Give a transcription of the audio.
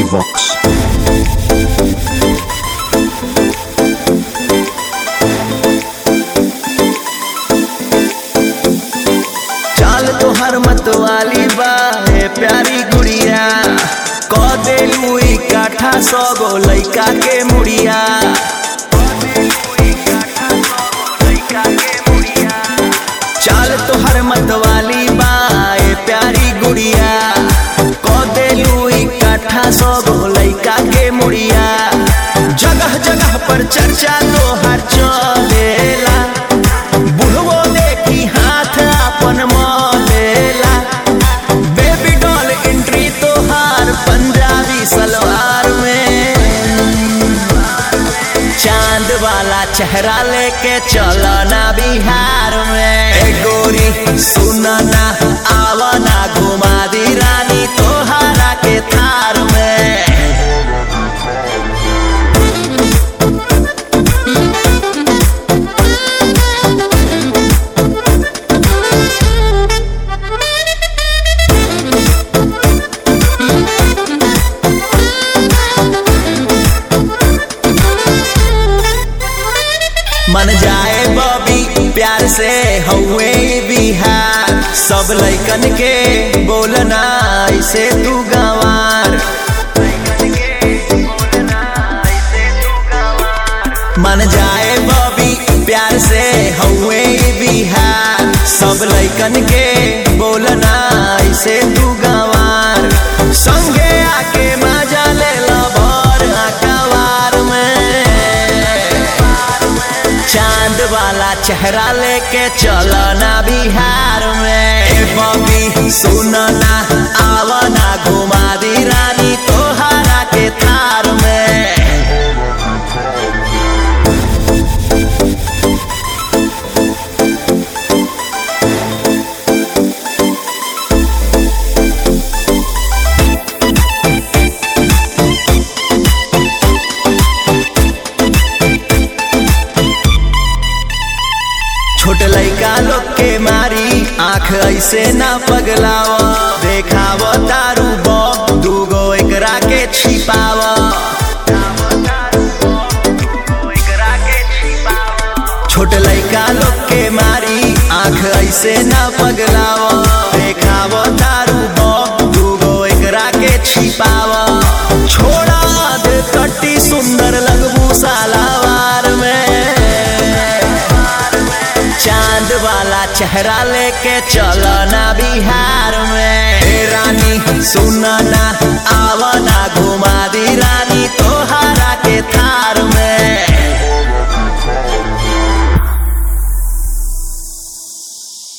Vox. चाल तोहर मतवाली बा हे प्यारी गुड़िया, क देलू इकट्ठा 100 गो लइका के मुड़िया। चाल तोहर मतवाली बा हे प्यारी गुड़िया, क देलू इकट्ठा 100 गो लइका के मुड़िया। जगह जगह पर चर्चा तोहर चलेला, बुढ़वो देखी हाथ अपन मलेला। बेबी डॉल एंट्री तोहार पंजाबी सलवार में, चांद वाला चेहरा लेके चलो ना बिहार में। ए गोरी सुना ना आवा ना घुमा दी रानी तोहारा के थार में। मन जाए बॉबी प्यार से हवे बिहार, सब लइकन के बोलना ऐसे तू गंवार। मन जाए बॉबी प्यार से हवे बिहार, सब लइकन के बोलना ऐसे तू गंवार। संगे आके मजा ले लो भर अखबार में, चांद वाला चेहरा लेके चलो ना बिहार में। ए बॉबी सुनो ना आवा ना घुमा दी रानी तोहारा के थार में। छोट लइका लोग के मारी आँख ऐसे ना पगलाव, देखाव तारू बॉब दूगो एकरा के छिपाव। छोट लइका लोग के मारी आँख ऐसे ना पगलाव, देखाव तारू बॉब दूगो एकरा के छिपाव। छोड़ा दे कट्टी सुंदर लगबू सालावार में, चांद वाला चेहरा लेके चलो ना बिहार में। ए रानी सुना ना